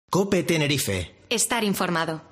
COPE Tenerife. Estar informado.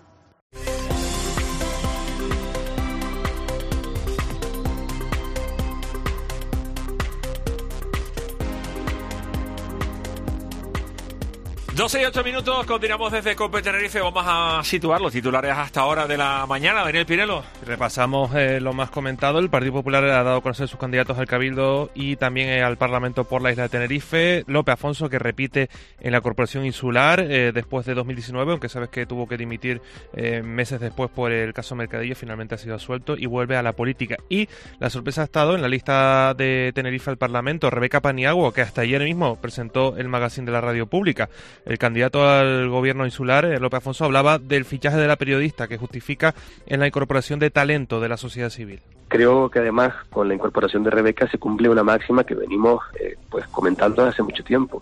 Doce y 8 minutos, continuamos desde COPE Tenerife. Vamos a situar los titulares hasta hora de la mañana. Daniel Pinelo. Repasamos lo más comentado. El Partido Popular ha dado a conocer sus candidatos al Cabildo y también al Parlamento por la isla de Tenerife. Lope Afonso, que repite en la Corporación Insular después de 2019, aunque sabes que tuvo que dimitir meses después por el caso Mercadillo, finalmente ha sido absuelto y vuelve a la política. Y la sorpresa ha estado en la lista de Tenerife al Parlamento, Rebeca Paniagua, que hasta ayer mismo presentó el magazine de la radio pública. El candidato al gobierno insular, Lope Afonso, hablaba del fichaje de la periodista que justifica en la incorporación de talento de la sociedad civil. Creo que además con la incorporación de Rebeca se cumple una máxima que venimos comentando hace mucho tiempo.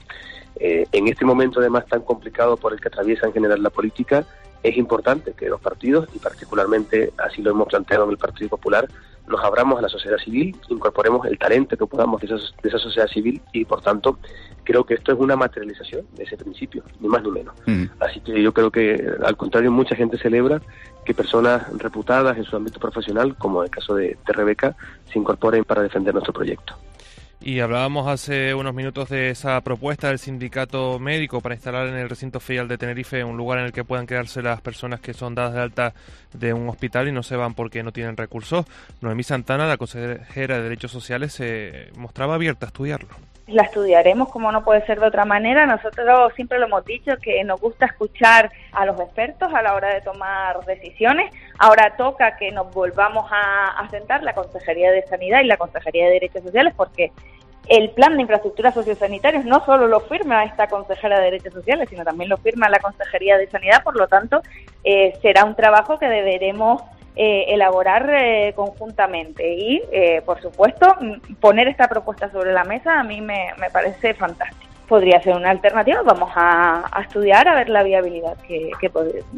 En este momento además tan complicado por el que atraviesa en general la política, es importante que los partidos, y particularmente así lo hemos planteado en el Partido Popular, nos abramos a la sociedad civil, incorporemos el talento que podamos de esa sociedad civil y, por tanto, creo que esto es una materialización de ese principio, ni más ni menos. Así que yo creo que, al contrario, mucha gente celebra que personas reputadas en su ámbito profesional, como el caso de Rebeca, se incorporen para defender nuestro proyecto. Y hablábamos hace unos minutos de esa propuesta del sindicato médico para instalar en el recinto ferial de Tenerife un lugar en el que puedan quedarse las personas que son dadas de alta de un hospital y no se van porque no tienen recursos. Noemí Santana, la consejera de Derechos Sociales, se mostraba abierta a estudiarlo. La estudiaremos, como no puede ser de otra manera. Nosotros siempre lo hemos dicho, que nos gusta escuchar a los expertos a la hora de tomar decisiones. Ahora toca que nos volvamos a sentar la Consejería de Sanidad y la Consejería de Derechos Sociales, porque el plan de infraestructuras sociosanitarias no solo lo firma esta consejera de Derechos Sociales, sino también lo firma la Consejería de Sanidad. Por lo tanto, será un trabajo que deberemos elaborar conjuntamente y, por supuesto, poner esta propuesta sobre la mesa a mí me parece fantástico. Podría ser una alternativa, vamos a estudiar a ver la viabilidad que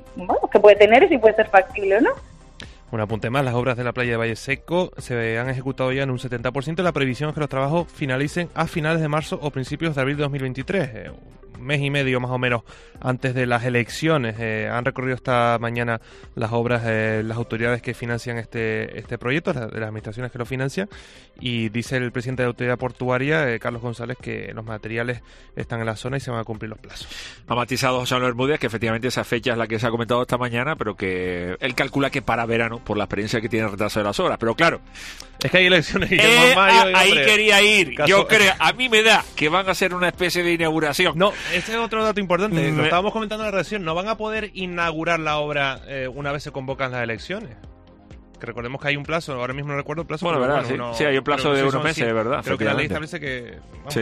puede tener y si puede ser factible o no. Un apunte más, las obras de la playa de Valle Seco se han ejecutado ya en un 70%. La previsión es que los trabajos finalicen a finales de marzo o principios de abril de 2023. Un mes y medio más o menos antes de las elecciones. Han recorrido esta mañana las obras las autoridades que financian este proyecto, de las administraciones que lo financian, y dice el presidente de la autoridad portuaria, Carlos González, que los materiales están en la zona y se van a cumplir los plazos. Ha matizado José Manuel Bermúdez que efectivamente esa fecha es la que se ha comentado esta mañana, pero que él calcula que para verano, por la experiencia que tiene el retraso de las obras. Pero claro, es que hay elecciones y mayo, ahí quería ir. Yo creo, a mí me da que van a hacer una especie de inauguración. No, este es otro dato importante. Lo estábamos comentando en la redacción. No van a poder inaugurar la obra una vez se convocan las elecciones. Que recordemos que hay un plazo, ahora mismo no recuerdo el plazo. Bueno, pero verdad, sí, hay un plazo de unos meses, ¿verdad? Creo que la ley establece que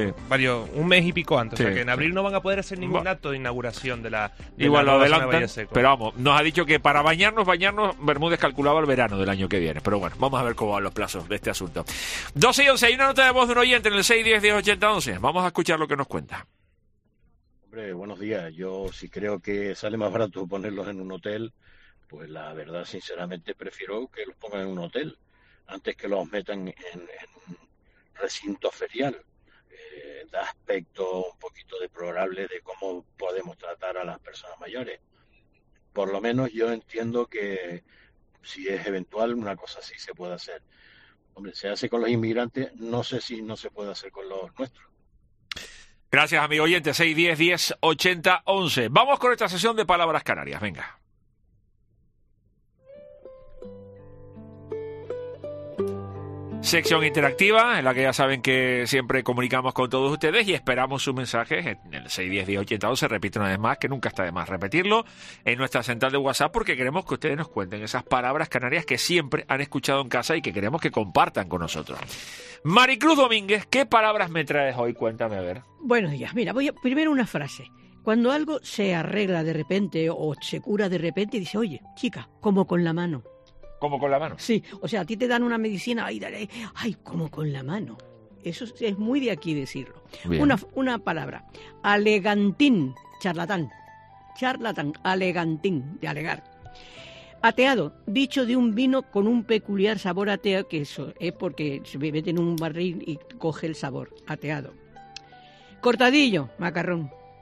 un mes y pico antes. O sea, que en abril no van a poder hacer ningún acto de inauguración de la igual la lo adelantan, pero vamos, nos ha dicho que para bañarnos, Bermúdez calculaba el verano del año que viene. Pero bueno, vamos a ver cómo van los plazos de este asunto. 12 y 11, hay una nota de voz de un oyente en el 610-1080-11. Vamos a escuchar lo que nos cuenta. Hombre, buenos días. Yo sí creo que sale más barato ponerlos en un hotel. Pues la verdad, sinceramente, prefiero que los pongan en un hotel antes que los metan en un recinto ferial. Da aspecto un poquito deplorable de cómo podemos tratar a las personas mayores. Por lo menos yo entiendo que si es eventual, una cosa así se puede hacer. Hombre, se hace con los inmigrantes, no sé si no se puede hacer con los nuestros. Gracias, amigo oyente. 610-1080-11. Vamos con esta sesión de Palabras Canarias. Venga. Sección interactiva, en la que ya saben que siempre comunicamos con todos ustedes y esperamos sus mensajes en el 610-1080-11. Repito una vez más, que nunca está de más repetirlo, en nuestra central de WhatsApp, porque queremos que ustedes nos cuenten esas palabras canarias que siempre han escuchado en casa y que queremos que compartan con nosotros. Maricruz Domínguez, ¿qué palabras me traes hoy? Cuéntame, a ver. Buenos días. Mira, primero una frase. Cuando algo se arregla de repente o se cura de repente, dice, oye, chica, como con la mano. ¿Como con la mano? Sí, o sea, a ti te dan una medicina, ay, como con la mano. Eso es muy de aquí decirlo. Una palabra, alegantín, charlatán, alegantín, de alegar. Ateado, dicho de un vino con un peculiar sabor ateo, que eso es porque se mete en un barril y coge el sabor, ateado. Cortadillo, macarrón.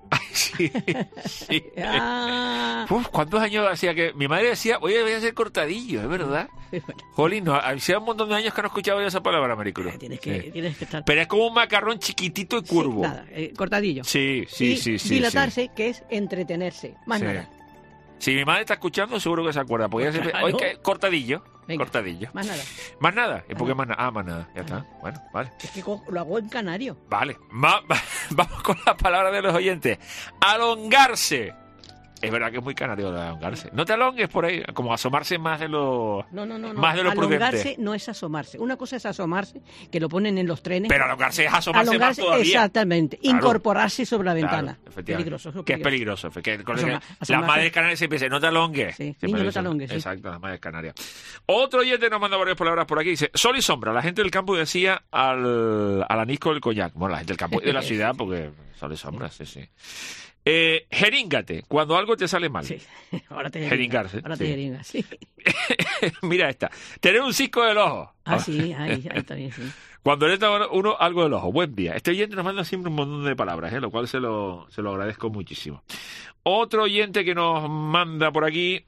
Sí, sí. Ah. Uf, ¿cuántos años hacía que...? Mi madre decía, oye, voy a hacer cortadillo, ¿es verdad? Jolín, no, hacía un montón de años que no escuchaba yo esa palabra, Maricruz. Tienes que estar... Pero es como un macarrón chiquitito y curvo. Sí, nada, cortadillo. Sí. Dilatarse, que es entretenerse, más nada. Si mi madre está escuchando, seguro que se acuerda. Porque ella siempre... Claro. Oye, que cortadillo. Venga, Cortadillo. Más nada. ¿Más nada? ¿Y por qué más nada? Ah, más nada. Ya está. Bueno, vale. Es que lo hago en canario. Vale. Vamos con las palabras de los oyentes. Alongarse. Es verdad que es muy canario lo de alongarse. No te alongues por ahí, como asomarse más de lo No. más de lo prudente. Alongarse no es asomarse. Una cosa es asomarse, que lo ponen en los trenes. Pero alongarse es asomarse más todavía. Exactamente. Claro. Incorporarse sobre la ventana. Claro, Peligroso. Que es peligroso. Que Asomarse. las madres canarias siempre dicen, no te alongues. Sí, Siempre niño, no te dicen. alongues, sí. Exacto, las madres canarias. Otro oyente nos manda varias palabras por aquí. Dice, sol y sombra. La gente del campo decía al anisco del coñac. Bueno, la gente del campo y de la ciudad, porque sol y sombra, sí. Jeríngate, cuando algo te sale mal. Sí. Ahora te Jeringarse. Ahora te jeringas, sí. Mira esta. Tener un cisco del ojo. Ah, sí, ahí está bien, sí. Cuando le da uno algo del ojo. Buen día. Este oyente nos manda siempre un montón de palabras, lo cual se lo agradezco muchísimo. Otro oyente que nos manda por aquí,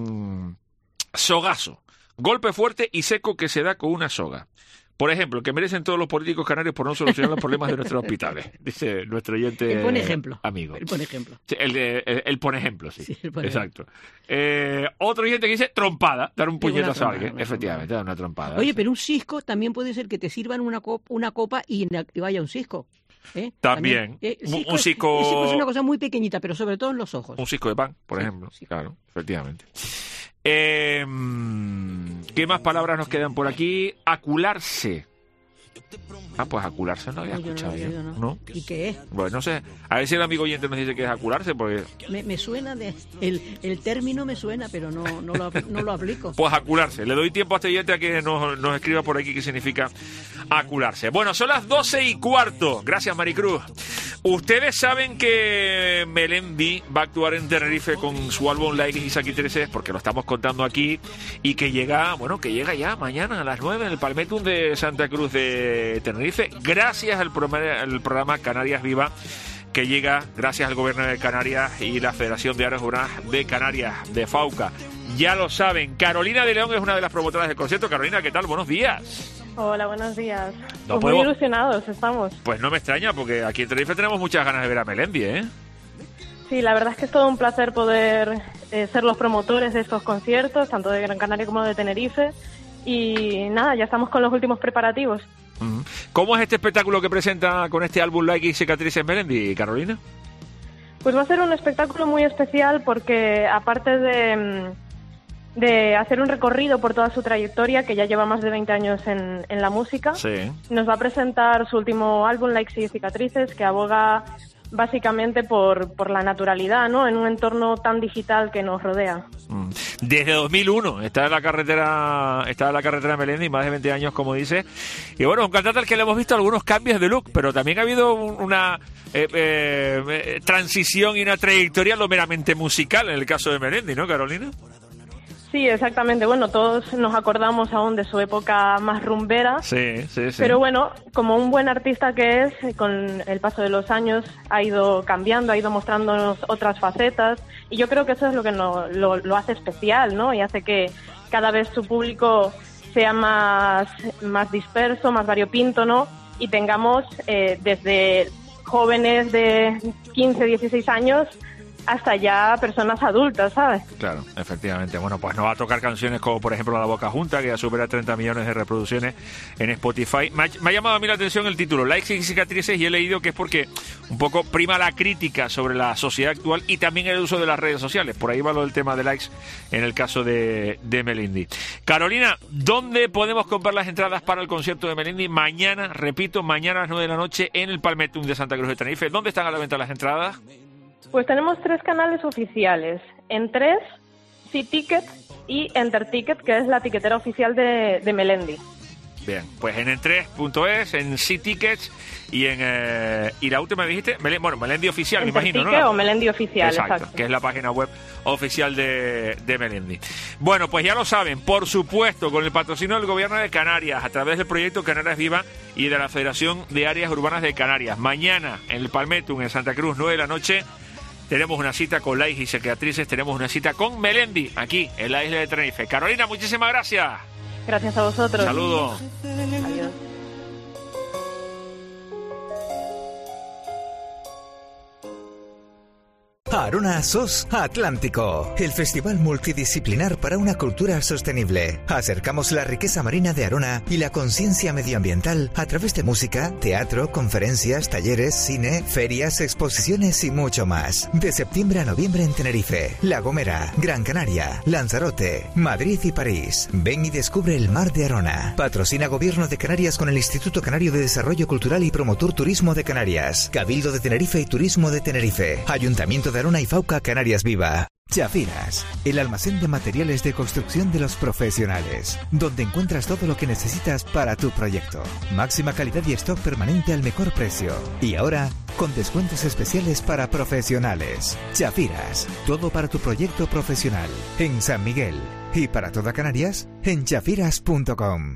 sogazo. Golpe fuerte y seco que se da con una soga. Por ejemplo, que merecen todos los políticos canarios por no solucionar los problemas de nuestros hospitales, dice nuestro oyente El buen ejemplo. amigo. El buen ejemplo. Sí, el pon ejemplo, sí. El pon Exacto. Otro oyente que dice trompada, dar un puñetazo a alguien. Una Efectivamente, dar una trompada. Oye, pero un cisco también puede ser que te sirvan una copa y vaya un cisco. También. Un cisco... El cisco es una cosa muy pequeñita, pero sobre todo en los ojos. Un cisco de pan, por Sí, ejemplo. sí. Claro, efectivamente. ¿Qué más palabras nos quedan por aquí? Acularse. Ah, pues acularse no había No, yo no escuchado lo había yo. oído, ¿No? ¿Y qué es? Bueno, no sé. A ver si el amigo oyente nos dice que es acularse, porque... Me suena el término me suena, pero no lo aplico. Pues acularse. Le doy tiempo a este oyente a que nos escriba por aquí qué significa acularse. Bueno, son las 12:15. Gracias, Maricruz. Ustedes saben que Melendi va a actuar en Tenerife con su álbum Like Isaki 13, porque lo estamos contando aquí, y que llega ya mañana a las 9 en el Palmetum de Santa Cruz de Tenerife, gracias al programa Canarias Viva, que llega gracias al Gobierno de Canarias y la Federación de Áreas Urbanas de Canarias, de FAUCA. Ya lo saben, Carolina de León es una de las promotoras del concierto. Carolina, ¿qué tal? Buenos días. Hola, buenos días. No Pues muy podemos- ilusionados estamos. Pues no me extraña, porque aquí en Tenerife tenemos muchas ganas de ver a Melendi, ¿eh? Sí, la verdad es que es todo un placer poder ser los promotores de estos conciertos, tanto de Gran Canaria como de Tenerife. Y nada, ya estamos con los últimos preparativos. Ujú. ¿Cómo es este espectáculo que presenta con este álbum Like y Cicatrices Melendi, Carolina? Pues va a ser un espectáculo muy especial porque aparte de hacer un recorrido por toda su trayectoria, que ya lleva más de 20 años en la música, Sí. nos va a presentar su último álbum, Likes y Cicatrices, que aboga básicamente por la naturalidad, ¿no? En un entorno tan digital que nos rodea. Desde 2001 está en la carretera Melendi, más de 20 años, como dice. Y bueno, un cantante al que le hemos visto algunos cambios de look, pero también ha habido una transición y una trayectoria lo meramente musical en el caso de Melendi, ¿no, Carolina? Sí, exactamente. Bueno, todos nos acordamos aún de su época más rumbera. Sí. Pero bueno, como un buen artista que es, con el paso de los años ha ido cambiando, ha ido mostrándonos otras facetas, y yo creo que eso es lo que lo hace especial, ¿no? Y hace que cada vez su público sea más disperso, más variopinto, ¿no? Y tengamos desde jóvenes de 15, 16 años hasta ya personas adultas, ¿sabes? Claro, efectivamente. Bueno, pues nos va a tocar canciones como, por ejemplo, La Boca Junta, que ya supera 30 millones de reproducciones en Spotify. Me ha llamado a mí la atención el título, Likes y Cicatrices, y he leído que es porque un poco prima la crítica sobre la sociedad actual y también el uso de las redes sociales. Por ahí va lo del tema de likes en el caso de Melendi. Carolina, ¿dónde podemos comprar las entradas para el concierto de Melendi? Mañana, repito, mañana a las 9 de la noche en el Palmetum de Santa Cruz de Tenerife. ¿Dónde están a la venta las entradas? Pues tenemos 3 canales oficiales. En 3, C-Ticket y Enter Ticket, que es la tiquetera oficial de Melendi. Bien, pues en Entres.es, en C-Tickets y y la última me dijiste, Melendi Oficial, me imagino, ¿no? O Melendi Oficial, exacto. Que es la página web oficial de Melendi. Bueno, pues ya lo saben, por supuesto, con el patrocinio del Gobierno de Canarias, a través del proyecto Canarias Viva y de la Federación de Áreas Urbanas de Canarias. Mañana, en el Palmetum, en Santa Cruz, 9 de la noche, tenemos una cita con la y Psiquiatrices, tenemos una cita con Melendi, aquí, en la isla de Tenerife. Carolina, muchísimas gracias. Gracias a vosotros. Saludos. Adiós. Arona SOS Atlántico, el festival multidisciplinar para una cultura sostenible. Acercamos la riqueza marina de Arona y la conciencia medioambiental a través de música, teatro, conferencias, talleres, cine, ferias, exposiciones y mucho más. De septiembre a noviembre en Tenerife, La Gomera, Gran Canaria, Lanzarote, Madrid y París. Ven y descubre el mar de Arona. Patrocina Gobierno de Canarias con el Instituto Canario de Desarrollo Cultural y Promotor Turismo de Canarias, Cabildo de Tenerife y Turismo de Tenerife, Ayuntamiento de Arona y Fauca Canarias Viva. Chafiras, el almacén de materiales de construcción de los profesionales, donde encuentras todo lo que necesitas para tu proyecto. Máxima calidad y stock permanente al mejor precio. Y ahora, con descuentos especiales para profesionales. Chafiras, todo para tu proyecto profesional. En San Miguel. Y para toda Canarias, en chafiras.com.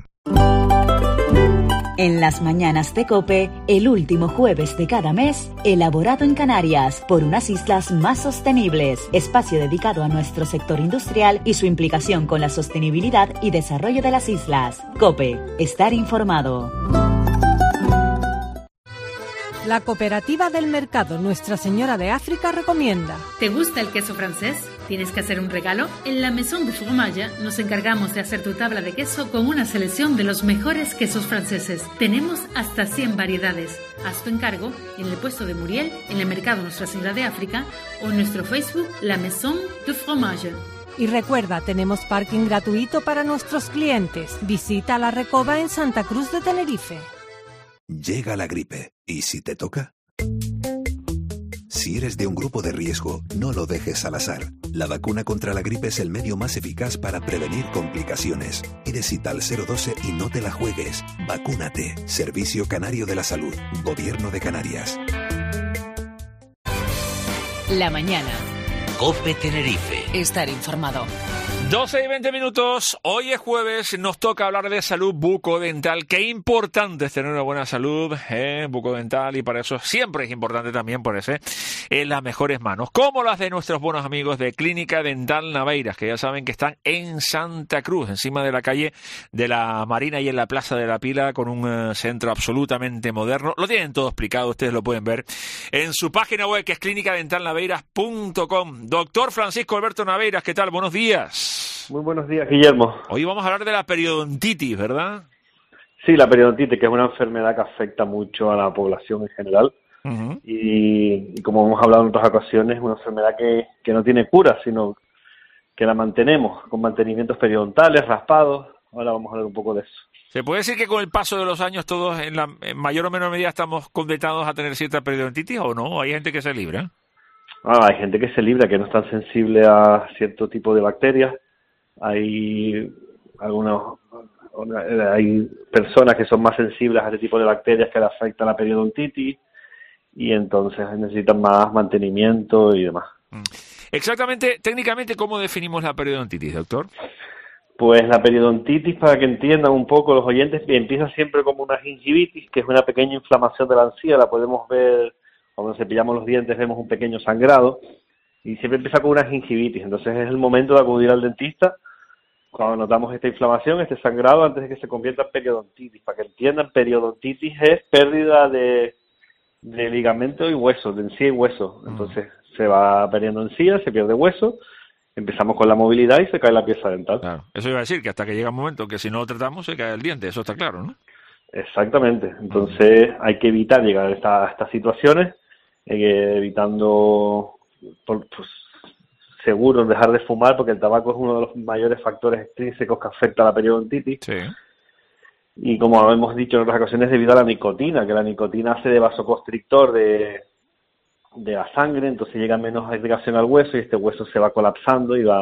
En las mañanas de COPE, el último jueves de cada mes, elaborado en Canarias por unas islas más sostenibles, espacio dedicado a nuestro sector industrial y su implicación con la sostenibilidad y desarrollo de las islas. COPE, estar informado. La Cooperativa del Mercado Nuestra Señora de África recomienda. ¿Te gusta el queso francés? ¿Tienes que hacer un regalo? En la Maison du Fromage nos encargamos de hacer tu tabla de queso con una selección de los mejores quesos franceses. Tenemos hasta 100 variedades. Haz tu encargo en el puesto de Muriel, en el Mercado Nuestra Señora de África o en nuestro Facebook La Maison du Fromage. Y recuerda, tenemos parking gratuito para nuestros clientes. Visita La Recoba en Santa Cruz de Tenerife. Llega la gripe. ¿Y si te toca? Si eres de un grupo de riesgo, no lo dejes al azar. La vacuna contra la gripe es el medio más eficaz para prevenir complicaciones. Pide cita al 012 y no te la juegues. Vacúnate. Servicio Canario de la Salud. Gobierno de Canarias. La mañana. COPE Tenerife. Estar informado. 12 y 20 minutos, hoy es jueves, nos toca hablar de salud bucodental. Qué importante es tener una buena salud bucodental, y para eso siempre es importante también ponerse en las mejores manos, como las de nuestros buenos amigos de Clínica Dental Naveiras, que ya saben que están en Santa Cruz, encima de la calle de la Marina y en la Plaza de la Pila, con un centro absolutamente moderno. Lo tienen todo explicado, ustedes lo pueden ver en su página web, que es clínicadentalnaveiras.com. Doctor Francisco Alberto Naveiras, ¿qué tal? Buenos días. Muy buenos días, Guillermo. Hoy vamos a hablar de la periodontitis, ¿verdad? Sí, la periodontitis, que es una enfermedad que afecta mucho a la población en general. Uh-huh. Y como hemos hablado en otras ocasiones, es una enfermedad que no tiene cura, sino que la mantenemos con mantenimientos periodontales, raspados. Ahora vamos a hablar un poco de eso. ¿Se puede decir que con el paso de los años todos, en mayor o menor medida, estamos condenados a tener cierta periodontitis o no? ¿Hay gente que se libra? Hay gente que se libra, que no es tan sensible a cierto tipo de bacterias. Hay personas que son más sensibles a este tipo de bacterias que le afecta la periodontitis y entonces necesitan más mantenimiento y demás. Exactamente, técnicamente, ¿cómo definimos la periodontitis, doctor? Pues la periodontitis, para que entiendan un poco los oyentes, empieza siempre como una gingivitis, que es una pequeña inflamación de la encía. La podemos ver cuando cepillamos los dientes, vemos un pequeño sangrado y siempre empieza con una gingivitis. Entonces es el momento de acudir al dentista cuando notamos esta inflamación, este sangrado, antes de que se convierta en periodontitis. Para que entiendan, periodontitis es pérdida de ligamento y hueso, de encía y hueso. Entonces se va perdiendo encía, se pierde hueso, empezamos con la movilidad y se cae la pieza dental. Claro. Eso iba a decir que hasta que llega un momento que si no lo tratamos se cae el diente, eso está claro, ¿no? Exactamente. Entonces hay que evitar llegar a estas situaciones, evitando, seguro, dejar de fumar, porque el tabaco es uno de los mayores factores extrínsecos que afecta a la periodontitis. Sí. Y como hemos dicho en otras ocasiones, debido a la nicotina, que la nicotina hace de vasoconstrictor de la sangre, entonces llega menos irrigación al hueso y este hueso se va colapsando y va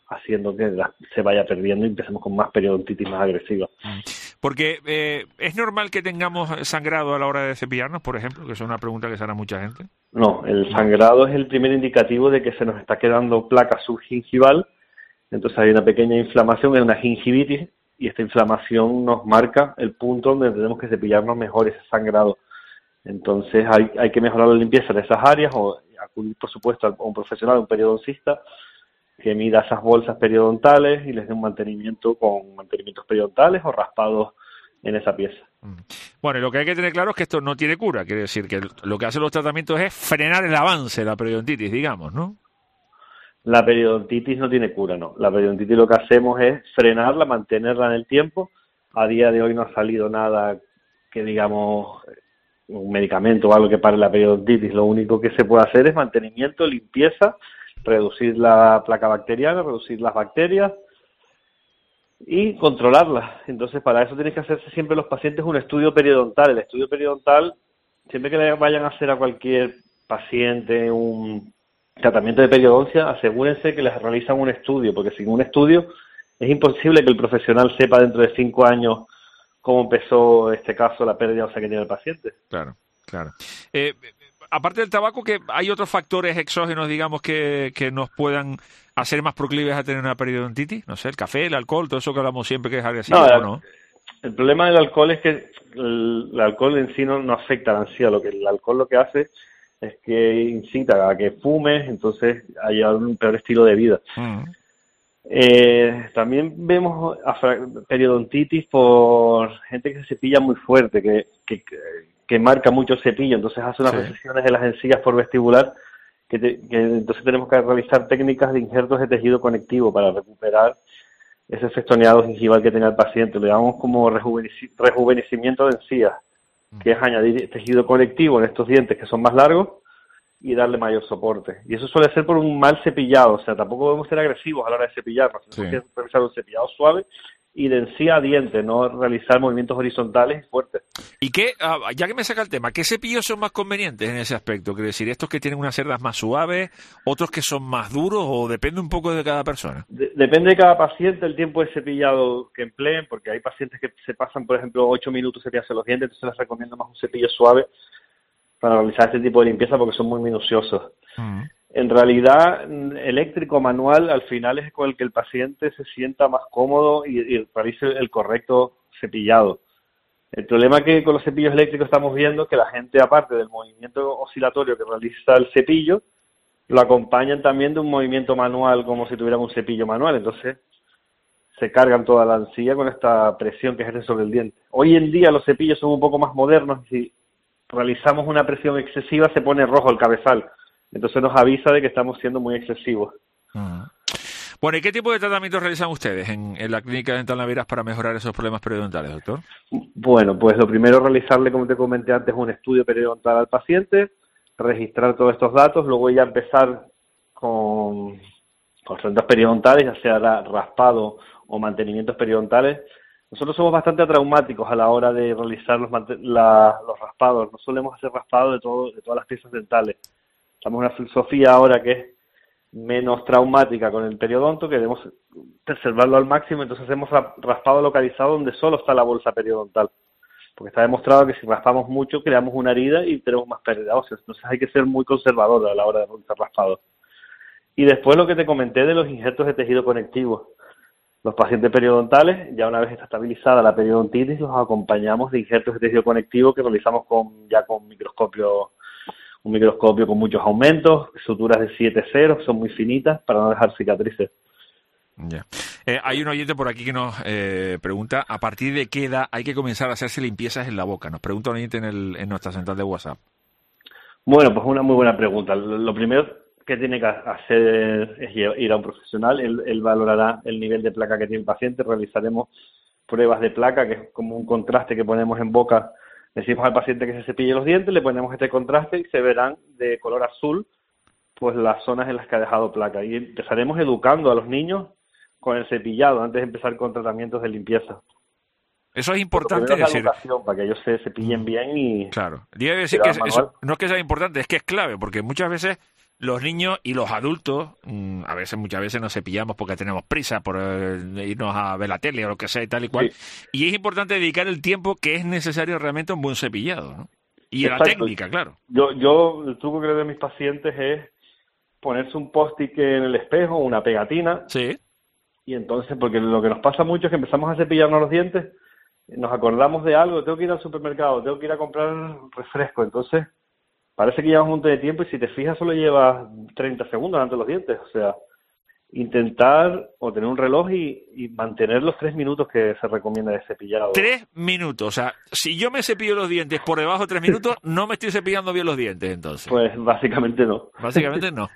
haciendo que se vaya perdiendo y empecemos con más periodontitis más agresiva. Porque ¿es normal que tengamos sangrado a la hora de cepillarnos, por ejemplo? Que es una pregunta que se hará mucha gente. No, el sangrado es el primer indicativo de que se nos está quedando placa subgingival, entonces hay una pequeña inflamación, es una gingivitis, y esta inflamación nos marca el punto donde tenemos que cepillarnos mejor ese sangrado. Entonces hay que mejorar la limpieza de esas áreas o acudir, por supuesto, a un profesional, a un periodoncista, que mida esas bolsas periodontales y les dé un mantenimiento con mantenimientos periodontales o raspados en esa pieza. Bueno, y lo que hay que tener claro es que esto no tiene cura, quiere decir que lo que hacen los tratamientos es frenar el avance de la periodontitis, digamos, ¿no? La periodontitis no tiene cura, no. La periodontitis lo que hacemos es frenarla, mantenerla en el tiempo. A día de hoy no ha salido nada que, digamos, un medicamento o algo que pare la periodontitis. Lo único que se puede hacer es mantenimiento, limpieza, reducir la placa bacteriana, reducir las bacterias y controlarlas. Entonces, para eso tienen que hacerse siempre los pacientes un estudio periodontal. El estudio periodontal, siempre que le vayan a hacer a cualquier paciente un tratamiento de periodoncia, asegúrense que les realizan un estudio, porque sin un estudio es imposible que el profesional sepa dentro de 5 años cómo empezó, este caso, la pérdida ósea que tiene el paciente. Claro, claro. Aparte del tabaco, que hay otros factores exógenos, digamos, que nos puedan hacer más proclives a tener una periodontitis. No sé, el café, el alcohol, todo eso que hablamos siempre que es agresivo, ¿no? El problema del alcohol es que el alcohol en sí no afecta a la ansiedad. El alcohol lo que hace es que incita a que fumes, entonces haya un peor estilo de vida. También vemos periodontitis por gente que se cepilla muy fuerte, que marca mucho el cepillo, entonces hace unas recesiones de las encías por vestibular, que entonces tenemos que realizar técnicas de injertos de tejido conectivo para recuperar ese festoneado gingival que tenga el paciente. Le llamamos como rejuvenecimiento de encías, que es añadir tejido conectivo en estos dientes que son más largos y darle mayor soporte. Y eso suele ser por un mal cepillado, o sea, tampoco debemos ser agresivos a la hora de cepillarnos. Tenemos que realizar un cepillado suave y de encía a diente, no realizar movimientos horizontales y fuertes. ¿Y qué, ya que me saca el tema, qué cepillos son más convenientes en ese aspecto? Quiero decir, estos que tienen unas cerdas más suaves, otros que son más duros, o depende un poco de cada persona. Depende de cada paciente el tiempo de cepillado que empleen, porque hay pacientes que se pasan, por ejemplo, 8 minutos cepillarse los dientes, entonces les recomiendo más un cepillo suave para realizar este tipo de limpieza porque son muy minuciosos. En realidad, eléctrico manual al final es con el que el paciente se sienta más cómodo y realice el correcto cepillado. El problema que con los cepillos eléctricos estamos viendo es que la gente, aparte del movimiento oscilatorio que realiza el cepillo, lo acompañan también de un movimiento manual como si tuvieran un cepillo manual. Entonces, se cargan toda la encía con esta presión que ejerce sobre el diente. Hoy en día los cepillos son un poco más modernos y si realizamos una presión excesiva se pone rojo el cabezal. Entonces nos avisa de que estamos siendo muy excesivos. Bueno, ¿y qué tipo de tratamientos realizan ustedes en la clínica dental Naveras para mejorar esos problemas periodontales, doctor? Bueno, pues lo primero realizarle, como te comenté antes, un estudio periodontal al paciente, registrar todos estos datos, luego ya empezar con tratamientos periodontales, ya sea raspado o mantenimientos periodontales. Nosotros somos bastante traumáticos a la hora de realizar los raspados. No solemos hacer raspado de todas las piezas dentales. Estamos en una filosofía ahora que es menos traumática con el periodonto, que debemos preservarlo al máximo, entonces hacemos raspado localizado donde solo está la bolsa periodontal. Porque está demostrado que si raspamos mucho creamos una herida y tenemos más pérdida ósea. Entonces hay que ser muy conservador a la hora de realizar raspado. Y después lo que te comenté de los injertos de tejido conectivo. Los pacientes periodontales, ya una vez está estabilizada la periodontitis, los acompañamos de injertos de tejido conectivo que realizamos con un microscopio con muchos aumentos, suturas de 7 ceros, son muy finitas para no dejar cicatrices. Ya. Hay un oyente por aquí que nos pregunta ¿a partir de qué edad hay que comenzar a hacerse limpiezas en la boca? Nos pregunta un oyente en nuestra central de WhatsApp. Bueno, pues una muy buena pregunta. Lo primero que tiene que hacer es ir a un profesional. Él valorará el nivel de placa que tiene el paciente. Realizaremos pruebas de placa, que es como un contraste que ponemos en boca. Decimos al paciente que se cepille los dientes, le ponemos este contraste y se verán de color azul pues las zonas en las que ha dejado placa. Y empezaremos educando a los niños con el cepillado antes de empezar con tratamientos de limpieza. Eso es importante decir. Para que ellos se cepillen bien y... Claro. Debe decir que eso, no es que sea importante, es que es clave, porque muchas veces los niños y los adultos, muchas veces nos cepillamos porque tenemos prisa por irnos a ver la tele o lo que sea y tal y cual. Sí. Y es importante dedicar el tiempo que es necesario realmente a un buen cepillado, ¿no? Y a la técnica, claro. Yo el truco que le doy a mis pacientes es ponerse un post-it en el espejo, una pegatina. Sí. Y entonces, porque lo que nos pasa mucho es que empezamos a cepillarnos los dientes, nos acordamos de algo, tengo que ir al supermercado, tengo que ir a comprar refresco, entonces parece que llevas un montón de tiempo y si te fijas solo llevas 30 segundos delante de los dientes, o sea, intentar o tener un reloj y mantener los 3 minutos que se recomienda de cepillado. 3 minutos, o sea, si yo me cepillo los dientes por debajo de 3 minutos, no me estoy cepillando bien los dientes entonces. Pues básicamente no. Básicamente no.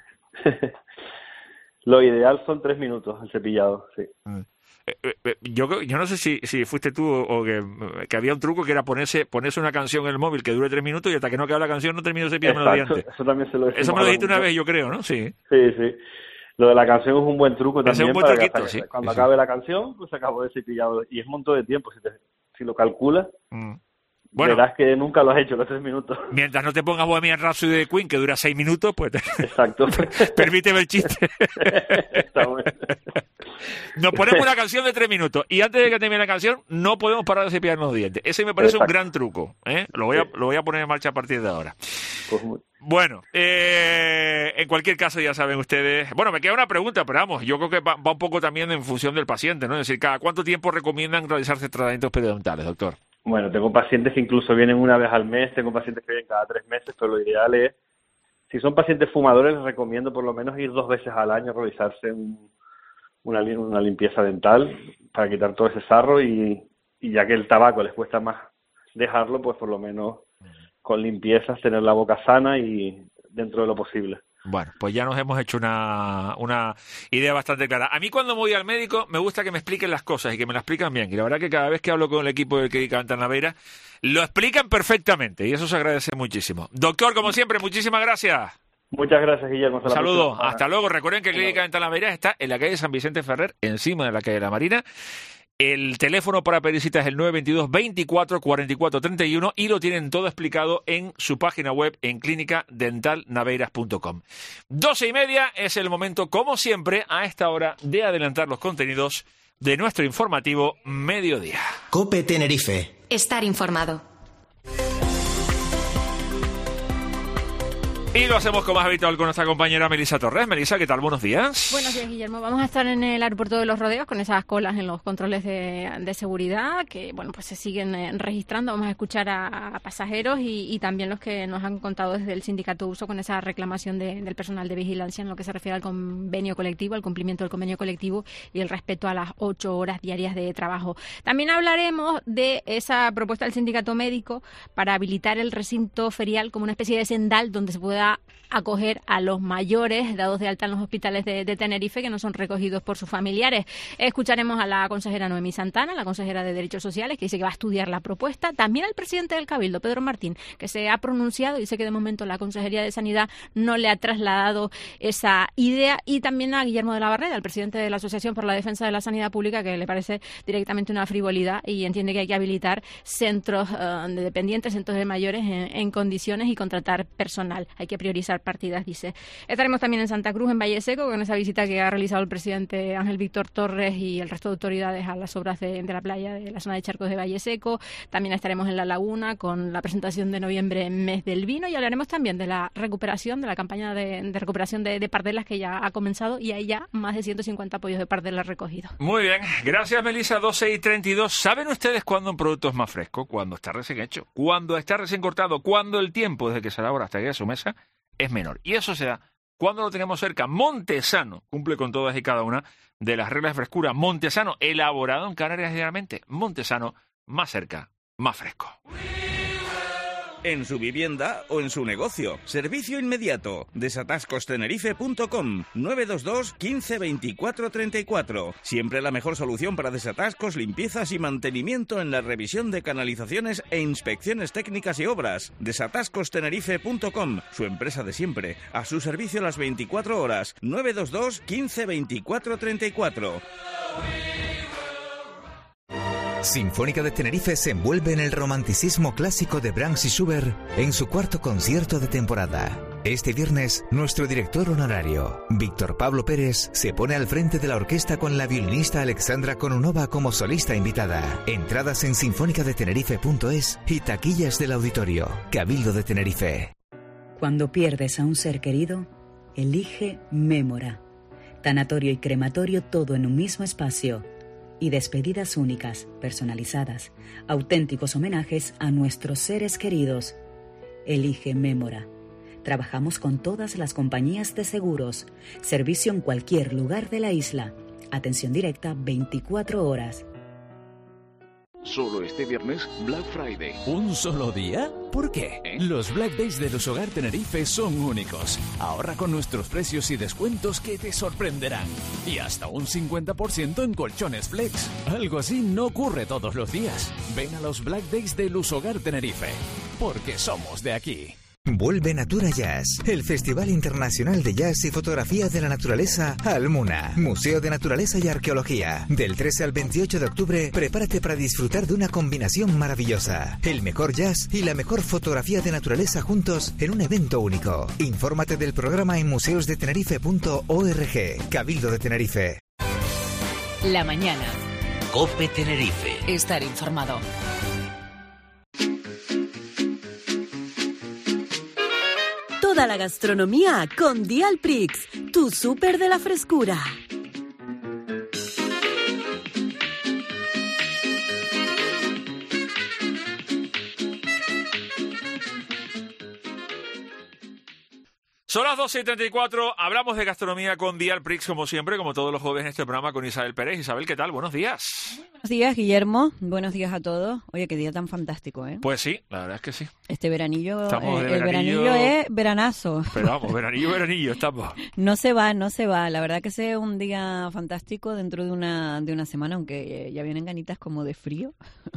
Lo ideal son 3 minutos el cepillado, sí. Yo no sé si fuiste tú o que había un truco que era ponerse una canción en el móvil que dure 3 minutos y hasta que no acabe la canción no termino cepillando los dientes. Eso también se lo decimos. Eso me lo dijiste una vez, yo creo, ¿no? Sí. Sí. Lo de la canción es un buen truco también. Es un buen truquito, sí. Cuando acabe la canción, pues acabo de cepillado. Y es un montón de tiempo, si lo calculas. Bueno, verás que nunca lo has hecho los 3 minutos. Mientras no te pongas Bohemian Rhapsody de Queen, que dura 6 minutos, pues... Exacto. Permíteme el chiste. Está bueno. Nos ponemos una canción de 3 minutos y antes de que termine la canción no podemos parar de cepillarnos los dientes. Ese me parece un gran truco, ¿eh? Lo voy a poner en marcha a partir de ahora. Pues bueno, en cualquier caso ya saben ustedes... Bueno, me queda una pregunta, pero vamos, yo creo que va un poco también en función del paciente, ¿no? Es decir, ¿cada cuánto tiempo recomiendan realizarse tratamientos periodontales, doctor? Bueno, tengo pacientes que incluso vienen una vez al mes, tengo pacientes que vienen cada 3 meses, pero lo ideal es, si son pacientes fumadores, les recomiendo por lo menos ir 2 veces al año a realizarse una limpieza dental para quitar todo ese sarro y ya que el tabaco les cuesta más dejarlo, pues por lo menos con limpiezas tener la boca sana y dentro de lo posible. Bueno, pues ya nos hemos hecho una idea bastante clara. A mí cuando voy al médico me gusta que me expliquen las cosas y que me las explican bien. Y la verdad que cada vez que hablo con el equipo del Clínica Dental Naveira, lo explican perfectamente y eso se agradece muchísimo. Doctor, como siempre, muchísimas gracias. Muchas gracias, Guillermo. Un saludo, hasta luego. Recuerden que Clínica Dental Naveira está en la calle San Vicente Ferrer, encima de la calle de la Marina. El teléfono para pedir cita es el 922 24 44 31 y lo tienen todo explicado en su página web en clinicadentalnaveiras.com. 12:30 es el momento, como siempre, a esta hora de adelantar los contenidos de nuestro informativo Mediodía. COPE Tenerife. Estar informado. Y lo hacemos como es habitual con nuestra compañera Melissa Torres. Melissa, ¿qué tal? Buenos días. Buenos días, Guillermo. Vamos a estar en el aeropuerto de Los Rodeos con esas colas en los controles de seguridad que, bueno, pues se siguen registrando. Vamos a escuchar a pasajeros y también los que nos han contado desde el sindicato USO con esa reclamación del personal de vigilancia en lo que se refiere al convenio colectivo, al cumplimiento del convenio colectivo y el respeto a las 8 horas diarias de trabajo. También hablaremos de esa propuesta del sindicato médico para habilitar el recinto ferial como una especie de sendal donde se pueda acoger a los mayores dados de alta en los hospitales de Tenerife que no son recogidos por sus familiares. Escucharemos a la consejera Noemí Santana, la consejera de Derechos Sociales, que dice que va a estudiar la propuesta. También al presidente del Cabildo, Pedro Martín, que se ha pronunciado y dice que de momento la Consejería de Sanidad no le ha trasladado esa idea. Y también a Guillermo de la Barreda, el presidente de la Asociación por la Defensa de la Sanidad Pública, que le parece directamente una frivolidad y entiende que hay que habilitar centros de dependientes, centros de mayores en condiciones y contratar personal. Hay que priorizar partidas, dice. Estaremos también en Santa Cruz, en Valle Seco, con esa visita que ha realizado el presidente Ángel Víctor Torres y el resto de autoridades a las obras de la playa de la zona de charcos de Valle Seco. También estaremos en La Laguna con la presentación de noviembre, mes del vino, y hablaremos también de la recuperación, de la campaña de recuperación de pardelas que ya ha comenzado y hay ya más de 150 pollos de pardelas recogidos. Muy bien, gracias Melissa. 12:32. ¿Saben ustedes cuándo un producto es más fresco? Cuando está recién hecho, cuando está recién cortado, cuando el tiempo desde que se elabora hasta que llega a su mesa es menor. Y eso se da cuando lo tenemos cerca. Montesano cumple con todas y cada una de las reglas de frescura. Montesano, elaborado en Canarias diariamente. Montesano, más cerca, más fresco. En su vivienda o en su negocio. Servicio inmediato. Desatascostenerife.com 922 15 24 34. Siempre la mejor solución para desatascos, limpiezas y mantenimiento en la revisión de canalizaciones e inspecciones técnicas y obras. Desatascostenerife.com, su empresa de siempre. A su servicio las 24 horas. 922 15 24 34. Sinfónica de Tenerife se envuelve en el romanticismo clásico de Brahms y Schubert en su cuarto concierto de temporada. Este viernes, nuestro director honorario, Víctor Pablo Pérez, se pone al frente de la orquesta con la violinista Alexandra Konunova como solista invitada. Entradas en sinfonicadetenerife.es y taquillas del auditorio. Cabildo de Tenerife. Cuando pierdes a un ser querido, elige Mémora. Tanatorio y crematorio todo en un mismo espacio. Y despedidas únicas, personalizadas, auténticos homenajes a nuestros seres queridos. Elige Mémora. Trabajamos con todas las compañías de seguros. Servicio en cualquier lugar de la isla. Atención directa 24 horas. Solo este viernes, Black Friday. ¿Un solo día? ¿Por qué? Los Black Days de Lusogar Tenerife son únicos. Ahorra con nuestros precios y descuentos que te sorprenderán. Y hasta un 50% en colchones Flex. Algo así no ocurre todos los días. Ven a los Black Days de Lusogar Tenerife. Porque somos de aquí. Vuelve Natura Jazz, el Festival Internacional de Jazz y Fotografía de la Naturaleza Almuna, Museo de Naturaleza y Arqueología. Del 13 al 28 de octubre, prepárate para disfrutar de una combinación maravillosa. El mejor jazz y la mejor fotografía de naturaleza juntos en un evento único. Infórmate del programa en museosdetenerife.org. Cabildo de Tenerife. La mañana. COPE Tenerife. Estar informado. Toda la gastronomía con Dialprix, tu súper de la frescura. Son las 12:34, hablamos de gastronomía con Dialprix, como siempre, como todos los jueves en este programa con Isabel Pérez. Isabel, ¿qué tal? Buenos días. Buenos días, Guillermo. Buenos días a todos. Oye, qué día tan fantástico, ¿eh? Pues sí, la verdad es que sí. Este veranillo, Estamos de el veranillo es veranazo. Pero vamos, veranillo, estamos. No se va. La verdad que es un día fantástico dentro de una semana, aunque ya vienen ganitas como de frío.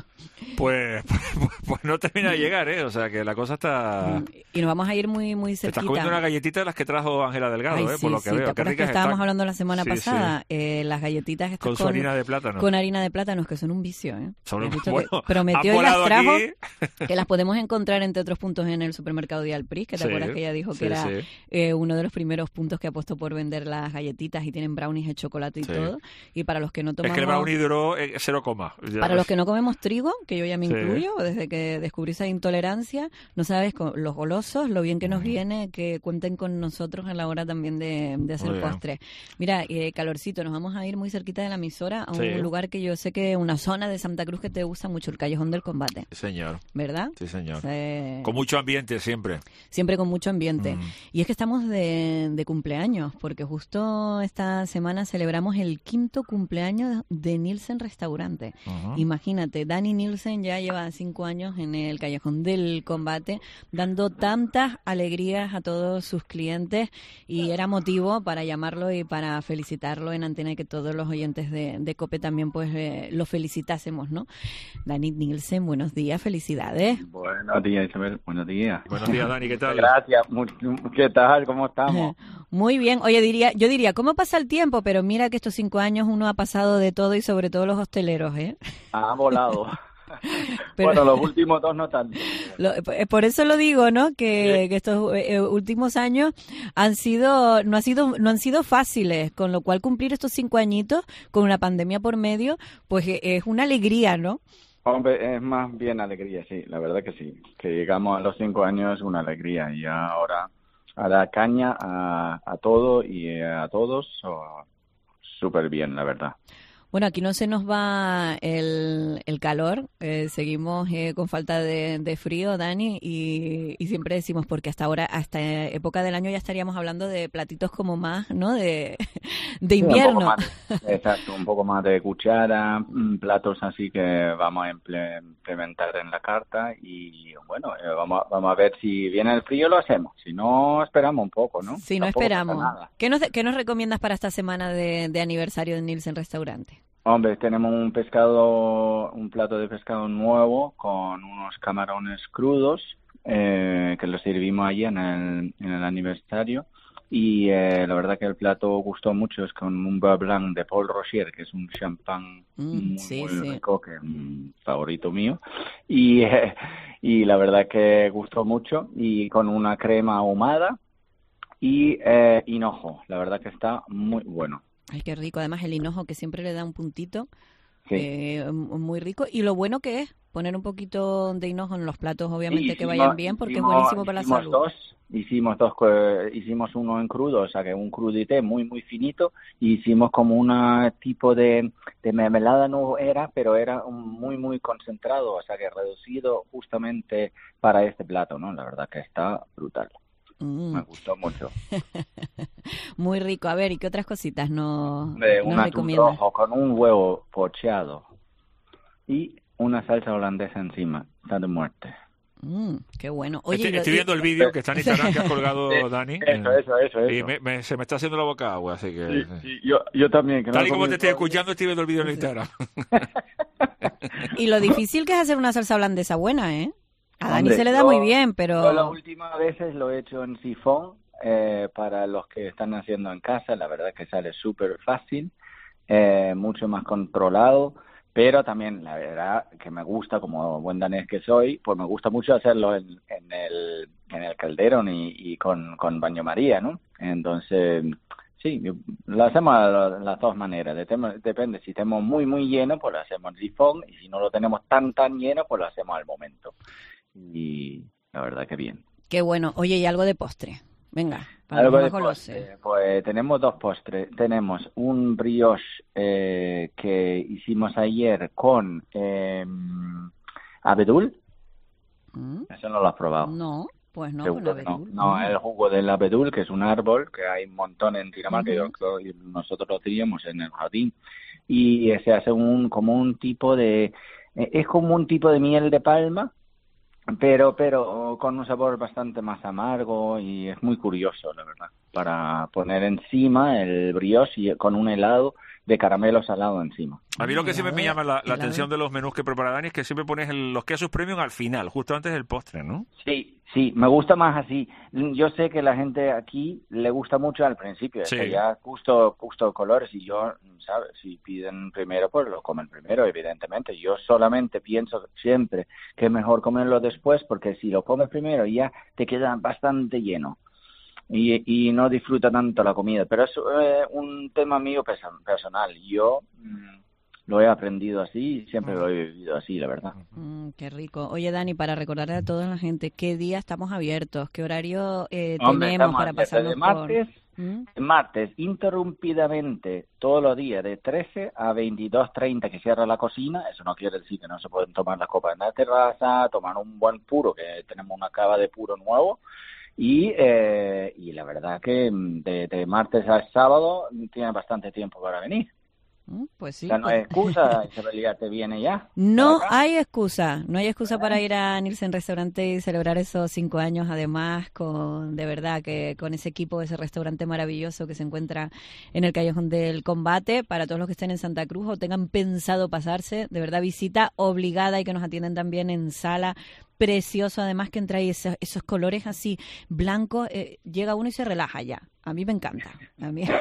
Pues no termina de llegar, ¿eh? O sea, que la cosa está... Y nos vamos a ir muy cerquita. Te estás comiendo una galletita de las que trajo Ángela Delgado, Ay, por lo que veo. ¿Te acuerdas que estábamos hablando la semana pasada? Sí. Las galletitas estas con su harina de plátano. Con harina de plátanos, que son un vicio, ¿eh? Bueno, prometió y las trajo, que las podemos encontrar, entre otros puntos, en el supermercado Dialprix, que te acuerdas que ella dijo que era uno de los primeros puntos que apostó por vender las galletitas, y tienen brownies de chocolate y todo. Y para los que no tomamos... Es que el brownie duró 0, para los que no comemos trigo, que yo ya me incluyo, desde que descubrí esa intolerancia, no sabes, con los golosos, lo bien que nos viene que cuenten con nosotros a la hora también de hacer postre. Mira, calorcito, nos vamos a ir muy cerquita de la emisora a un lugar que yo sé que una zona de Santa Cruz que te gusta mucho, el Callejón del Combate. Sí, señor. ¿Verdad? Sí, señor. Con mucho ambiente siempre. Siempre con mucho ambiente. Y es que estamos de cumpleaños, porque justo esta semana celebramos el 5º cumpleaños de Nielsen Restaurante. Imagínate, Dani Nielsen ya lleva 5 años en el Callejón del Combate, dando tantas alegrías a todos sus clientes, y era motivo para llamarlo y para felicitarlo en antena, y que todos los oyentes de COPE también pues lo felicitásemos, ¿no? Dani Nielsen, buenos días, felicidades. Buenos días, Isabel, buenos días. Buenos días, Dani, ¿qué tal? Gracias, ¿qué tal? ¿Cómo estamos? Muy bien. Oye, yo diría, ¿cómo pasa el tiempo? Pero mira que estos 5 años uno ha pasado de todo, y sobre todo los hosteleros, ¿eh? Ha volado. Pero, bueno, los últimos 2 no tanto. Por eso lo digo, ¿no? Que estos últimos años no han sido fáciles, con lo cual cumplir estos 5 añitos con una pandemia por medio, pues es una alegría, ¿no? Hombre, es más bien alegría, sí, la verdad que sí. Que llegamos a los 5 años es una alegría, y ahora a la caña a todo y a todos, súper bien, la verdad. Bueno, aquí no se nos va el calor, seguimos con falta de frío, Dani, y siempre decimos, porque hasta época del año ya estaríamos hablando de platitos como más, ¿no?, de invierno. Exacto, un poco más de cuchara, platos así que vamos a implementar en la carta, y bueno, vamos a ver si viene el frío, lo hacemos, si no esperamos un poco, ¿no? Si no esperamos. ¿Qué nos recomiendas para esta semana de aniversario de Nielsen Restaurante? Hombre, tenemos un plato de pescado nuevo con unos camarones crudos que los servimos allí en el aniversario, Y la verdad que el plato gustó mucho, es con un Beurre Blanc de Paul Rocher, que es un champán muy rico, que es un favorito mío. Y la verdad que gustó mucho, y con una crema ahumada y hinojo. La verdad que está muy bueno. Ay, qué rico. Además el hinojo, que siempre le da un puntito, sí. Muy rico. Y lo bueno que es poner un poquito de hinojo en los platos, obviamente, que vayan bien, porque es buenísimo para la salud. Hicimos uno en crudo, o sea, que un crudité muy, muy finito, y hicimos como un tipo de mermelada, no era, pero era muy, muy concentrado, o sea, que reducido justamente para este plato, ¿no? La verdad que está brutal. Me gustó mucho. Muy rico. A ver, ¿y qué otras cositas nos atún rojo con un huevo pocheado y una salsa holandesa encima. Está de muerte. Qué bueno. Oye, estoy viendo el vídeo que está en Instagram que has colgado, Dani. Eso. Y se me está haciendo la boca agua, así que... Sí, yo también. Tal y como te estoy escuchando, estoy viendo el vídeo en Instagram. Y lo difícil que es hacer una salsa holandesa buena, ¿eh? A Dani se le da muy bien, pero... Yo las últimas veces lo he hecho en sifón, para los que están haciendo en casa. La verdad que sale súper fácil, mucho más controlado, pero también la verdad que me gusta, como buen danés que soy, pues me gusta mucho hacerlo en el calderón y con baño María, ¿no? Entonces, sí, lo hacemos de las dos maneras. Depende, si estamos muy, muy llenos, pues lo hacemos en sifón, y si no lo tenemos tan lleno, pues lo hacemos al momento. Y la verdad que bien. Qué bueno. Oye, ¿y algo de postre? Venga, para algo que de postre. Pues tenemos dos postres. Tenemos un brioche que hicimos ayer con abedul. ¿Eso no lo has probado? No, pues no, con abedul. No, el jugo del abedul, que es un árbol que hay un montón en Dinamarca, y nosotros lo teníamos en el jardín. Y se hace como un tipo de... es como un tipo de miel de palma, pero con un sabor bastante más amargo, y es muy curioso, la verdad, para poner encima el brioche y con un helado de caramelo salado encima. A mí lo que siempre me llama la atención de los menús que prepara Dani es que siempre pones los quesos premium al final, justo antes del postre, ¿no? Sí, me gusta más así. Yo sé que la gente aquí le gusta mucho al principio, que ya gusto colores, y yo, ¿sabes? Si piden primero, pues lo comen primero, evidentemente. Yo solamente pienso siempre que es mejor comerlo después, porque si lo comes primero ya te queda bastante lleno y no disfruta tanto la comida. Pero es un tema mío personal. Yo lo he aprendido así y siempre lo he vivido así, la verdad. Qué rico. Oye, Dani, para recordarle a toda la gente, ¿qué día estamos abiertos? ¿Qué horario tenemos para pasarnos martes, interrumpidamente, todos los días, de 13 a 22:30, que cierra la cocina. Eso no quiere decir que no se pueden tomar las copas en la terraza, tomar un buen puro, que tenemos una cava de puro nuevo. Y la verdad que de martes a sábado tiene bastante tiempo para venir. Pues sí. O sea, no hay excusa, Isabel, te viene ya. No hay excusa para ir a Nielsen Restaurante y celebrar esos 5 años, además, de verdad, que con ese equipo, ese restaurante maravilloso que se encuentra en el Callejón del Combate. Para todos los que estén en Santa Cruz o tengan pensado pasarse, de verdad, visita obligada, y que nos atienden también en sala. Precioso, además, que entra ahí esos colores así blancos, llega uno y se relaja ya. A mí me encanta. A mí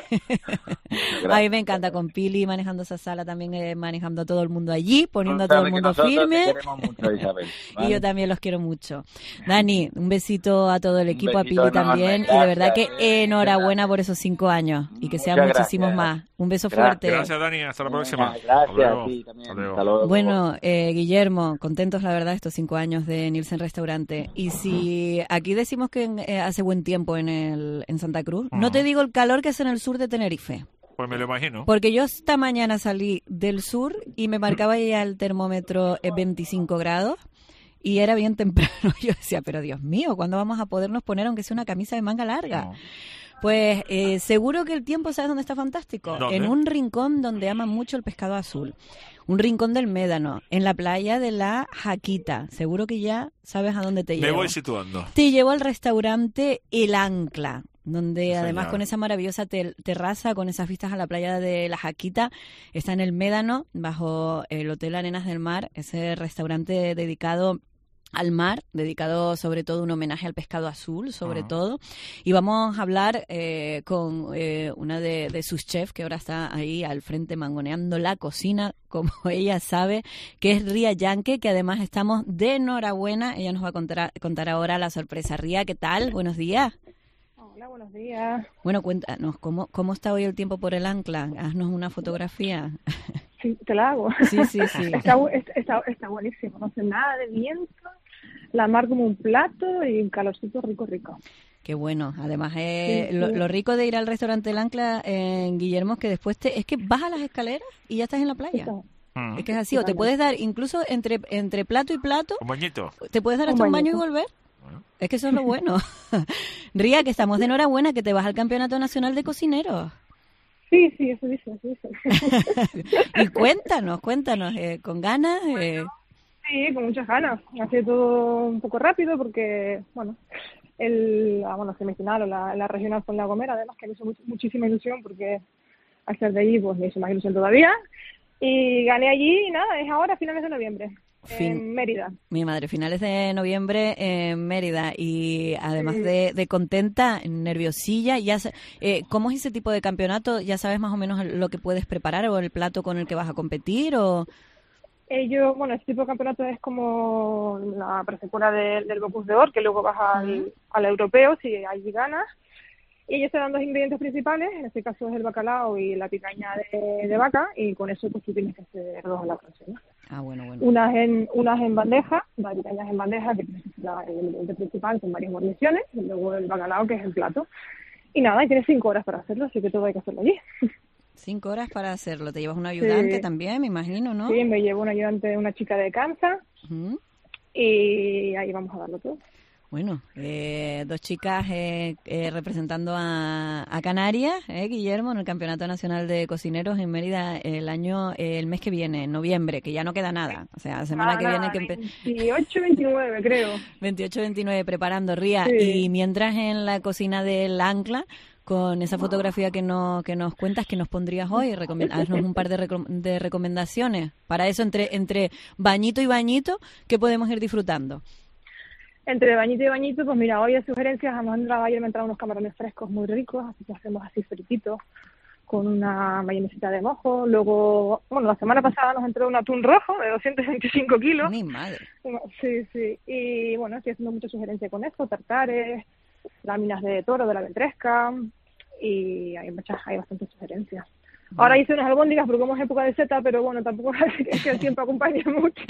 me encanta, con Pili manejando esa sala, también manejando a todo el mundo allí, poniendo a todo el mundo firme. Mucho, Isabel, ¿vale? Y yo también los quiero mucho. Dani, un besito a todo el equipo, a Pili también, y de verdad que enhorabuena por esos 5 años, y que sean muchísimos más. Un beso fuerte. Gracias, Dani, hasta la próxima. Gracias a ti también. Hasta luego. Bueno, Guillermo, contentos la verdad estos 5 años de Nielsen Restaurante. Y si aquí decimos que hace buen tiempo en Santa Cruz, no te digo el calor que hace en el sur de Tenerife. Pues me lo imagino. Porque yo esta mañana salí del sur y me marcaba ya el termómetro 25 grados y era bien temprano. Yo decía, pero Dios mío, ¿cuándo vamos a podernos poner aunque sea una camisa de manga larga? Pues seguro que el tiempo, ¿sabes dónde está fantástico? ¿Dónde? En un rincón donde aman mucho el pescado azul. Un rincón del Médano, en la playa de la Jaquita. Seguro que ya sabes a dónde te llevo. Me voy situando. Te llevo al restaurante El Ancla, donde además con esa maravillosa terraza, con esas vistas a la playa de la Jaquita, está en el Médano, bajo el Hotel Arenas del Mar, ese restaurante dedicado al mar, dedicado sobre todo un homenaje al pescado azul, sobre todo. Y vamos a hablar con una de sus chefs, que ahora está ahí al frente mangoneando la cocina, como ella sabe, que es Ría Yanque, que además estamos de enhorabuena. Ella nos va a contar ahora la sorpresa. Ría, ¿qué tal? Buenos días. Hola, buenos días. Bueno, cuéntanos, ¿cómo está hoy el tiempo por el ancla? Haznos una fotografía. Sí, te la hago. Sí. Está buenísimo, no hace nada de viento, la mar como un plato y un calorcito rico. Qué bueno. Además, lo rico de ir al restaurante El Ancla en Guillermo es que después es que bajas las escaleras y ya estás en la playa. Es que es así, o te puedes dar incluso entre plato y plato. Un bañito. Te puedes dar hasta un baño y volver. Es que eso es lo bueno. Ría, que estamos de enhorabuena, que te vas al Campeonato Nacional de Cocineros. Sí, eso dice. Y cuéntanos, ¿con ganas? Sí, con muchas ganas. Ha sido todo un poco rápido porque, la semifinal o la regional fue en La Gomera, además que me hizo muchísima ilusión porque al ser de allí pues me hizo más ilusión todavía. Y gané allí y nada, es ahora, finales de noviembre. En Mérida. Mi madre, finales de noviembre en Mérida. Y además de contenta, nerviosilla, ¿cómo es ese tipo de campeonato? ¿Ya sabes más o menos lo que puedes preparar o el plato con el que vas a competir? Este tipo de campeonato es como la presecuela del Bocuse d'Or, que luego vas al europeo si allí ganas. Y ellos te dan 2 ingredientes principales, en este caso es el bacalao y la picaña de vaca, y con eso pues tú tienes que hacer 2 elaboraciones. Bueno. Unas en bandeja, la picaña es en bandeja, que es el ingrediente principal con varias guarniciones, y luego el bacalao, que es el plato. Y nada, y tienes 5 horas para hacerlo, así que todo hay que hacerlo allí. 5 horas para hacerlo. ¿Te llevas un ayudante también, me imagino, no? Sí, me llevo un ayudante, una chica de Kansas, y ahí vamos a darlo todo. Bueno, 2 chicas representando a Canarias, Guillermo, en el Campeonato Nacional de Cocineros en Mérida el mes que viene, en noviembre, que ya no queda nada. O sea, la semana que viene... 28-29, creo. 28-29, preparando, Ría. Sí. Y mientras en la cocina del Ancla, con esa fotografía que nos cuentas, que nos pondrías hoy, haznos un par de recomendaciones. Para eso, entre bañito y bañito, ¿qué podemos ir disfrutando? Entre bañito y bañito, pues mira, hoy de sugerencias, ayer me entraron unos camarones frescos muy ricos, así que hacemos así frititos, con una mayonesita de mojo. Luego, la semana pasada nos entró un atún rojo de 225 kilos. ¡Mi madre! Sí. Y estoy haciendo mucha sugerencia con esto, tartares, láminas de toro, de la ventresca, y hay bastantes sugerencias. Ahora hice unas albóndigas porque como es época de seta, pero tampoco es que el tiempo acompañe mucho.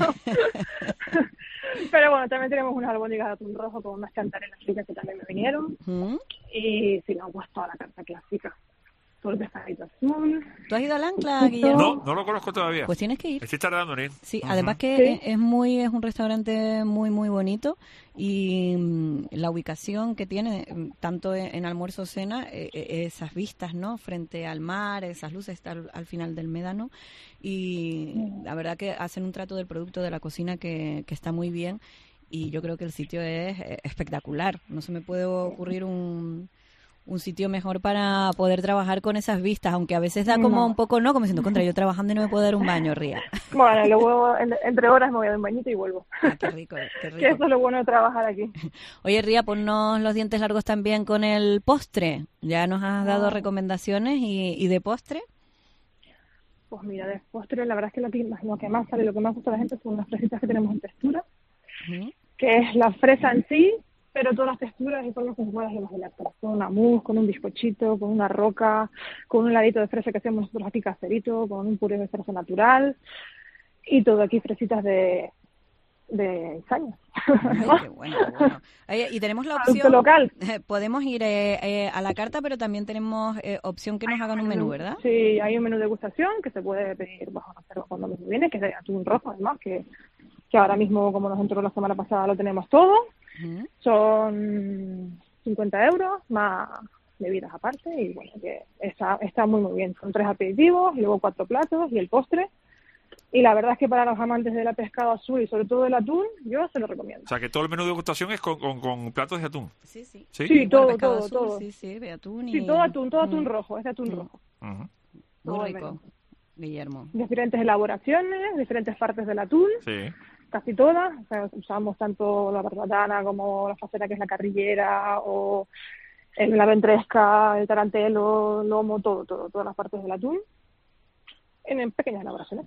Pero también tenemos unas albóndigas de atún rojo con unas cantarelas ricas que también me vinieron. Y si no, pues toda la carta clásica. Todo el pescadito azul. ¿Tú has ido al Ancla, Guillermo? No lo conozco todavía. Pues tienes que ir. Estoy tardando en ir. Sí, además que es un restaurante muy, muy bonito, y la ubicación que tiene, tanto en almuerzo o cena, esas vistas, ¿no? Frente al mar, esas luces al final del médano, y la verdad que hacen un trato del producto de la cocina que está muy bien, y yo creo que el sitio es espectacular. No se me puede ocurrir un sitio mejor para poder trabajar con esas vistas, aunque a veces da como un poco, como diciendo, yo trabajando y no me puedo dar un baño, Ría. Luego entre horas me voy a dar un bañito y vuelvo. Qué rico. Que eso es lo bueno de trabajar aquí. Oye, Ría, ponnos los dientes largos también con el postre. Ya nos has dado recomendaciones, y de postre. Pues mira, de postre, la verdad es que lo que más gusta a la gente son las fresitas que tenemos en textura, que es la fresa en sí, pero todas las texturas y formas que se puedan imaginar, con una mousse, con un bizcochito, con una roca, con un heladito de fresa que hacemos nosotros aquí caserito, con un puré de fresa natural, y todo aquí fresitas de Izaña. Qué bueno. Y tenemos la opción local. Podemos ir a la carta, pero también tenemos opción que nos hagan un menú, ¿verdad? Sí, hay un menú de degustación que se puede pedir bajo reserva cuando me viene, que es de atún rojo, además, que ahora mismo, como nos entró la semana pasada, lo tenemos todo. Son 50 euros más bebidas aparte, y que está muy muy bien. Son 3 aperitivos, luego 4 platos y el postre, y la verdad es que para los amantes del pescado azul y sobre todo del atún, yo se lo recomiendo. O sea, que todo el menú de degustastación es con platos de atún. Sí, todo. De atún y... Sí, todo atún rojo, es de atún rojo. Muy rico, Guillermo. Diferentes elaboraciones, diferentes partes del atún. Sí. casi todas. O sea, usamos tanto la barbatana como la faceta que es la carrillera, o la ventresca, el tarantelo, lomo, todas las partes del atún, en pequeñas elaboraciones.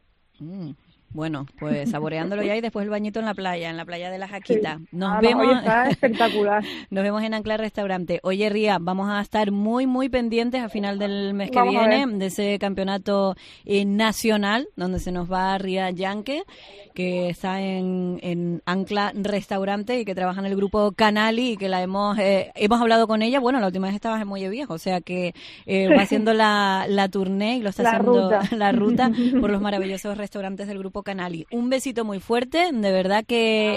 Bueno, pues saboreándolo ya y después el bañito en la playa de la Jaquita. Sí. Nos vemos. Hoy está espectacular. Nos vemos en Ancla Restaurante. Oye, Ría, vamos a estar muy, muy pendientes a final del mes que viene de ese campeonato nacional, donde se nos va Ría Yanke, que está en Ancla Restaurante y que trabaja en el grupo Canali, y que la hemos hablado con ella. Bueno, la última vez estabas en Muelle Viejo, o sea que va haciendo la tournée y lo está haciendo la ruta por los maravillosos restaurantes del grupo Canali. Un besito muy fuerte, de verdad que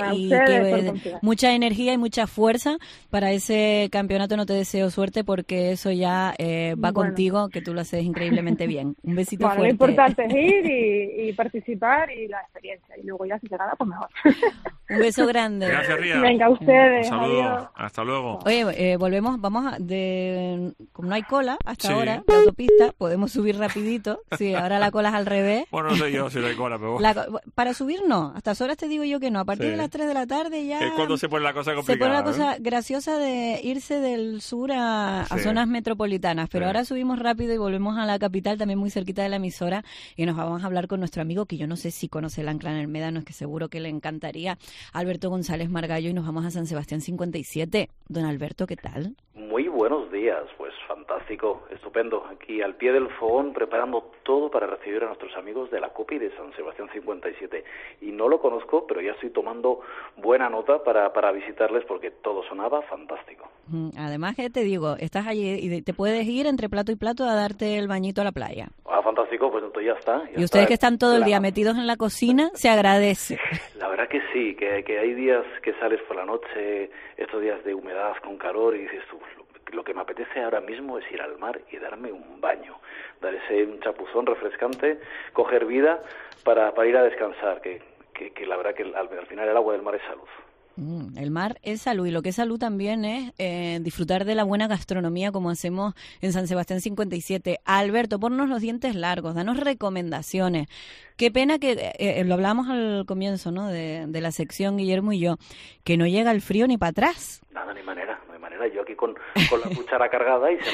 mucha energía y mucha fuerza para ese campeonato. No te deseo suerte porque eso ya va contigo, que tú lo haces increíblemente bien. Un besito fuerte. Lo importante es ir y participar y la experiencia, y luego ya si se gana, pues mejor. Un beso grande. Gracias, Ría. Venga, ustedes. Un saludo. Adiós. Hasta luego. Oye, volvemos, como no hay cola hasta ahora de autopista, podemos subir rapidito. Sí, ahora la cola es al revés. Bueno, no sé yo si no hay cola, pero bueno. Para subir no, hasta las horas te digo yo que no, a partir de las 3 de la tarde ya... Es cuando se pone la cosa complicada. Se pone la cosa graciosa de irse del sur a zonas metropolitanas, pero ahora subimos rápido y volvemos a la capital, también muy cerquita de la emisora, y nos vamos a hablar con nuestro amigo, que yo no sé si conoce el Ancla en el Médano, es que seguro que le encantaría, Alberto González Margallo, y nos vamos a San Sebastián 57. Don Alberto, ¿qué tal? Muy buenos días, pues fantástico, estupendo. Aquí al pie del fogón, preparando todo para recibir a nuestros amigos de la COPI de San Sebastián 57. Y no lo conozco, pero ya estoy tomando buena nota para visitarles porque todo sonaba fantástico. Además, que te digo, estás allí y te puedes ir entre plato y plato a darte el bañito a la playa. Ah, fantástico, pues entonces ya está. Y ustedes que están todo el día metidos en la cocina, se agradece. La verdad que sí, que hay días que sales por la noche, estos días de humedad con calor, y dices tú, lo que me apetece ahora mismo es ir al mar y darme un baño, dar un chapuzón refrescante, coger vida para ir a descansar, que la verdad que al final el agua del mar es salud. El mar es salud, y lo que es salud también es disfrutar de la buena gastronomía, como hacemos en San Sebastián 57. Alberto, ponnos los dientes largos, danos recomendaciones. Qué pena que, lo hablábamos al comienzo, ¿no?, de la sección, Guillermo y yo, que no llega el frío ni para atrás. Nada, ni manera. Yo aquí con la cuchara cargada y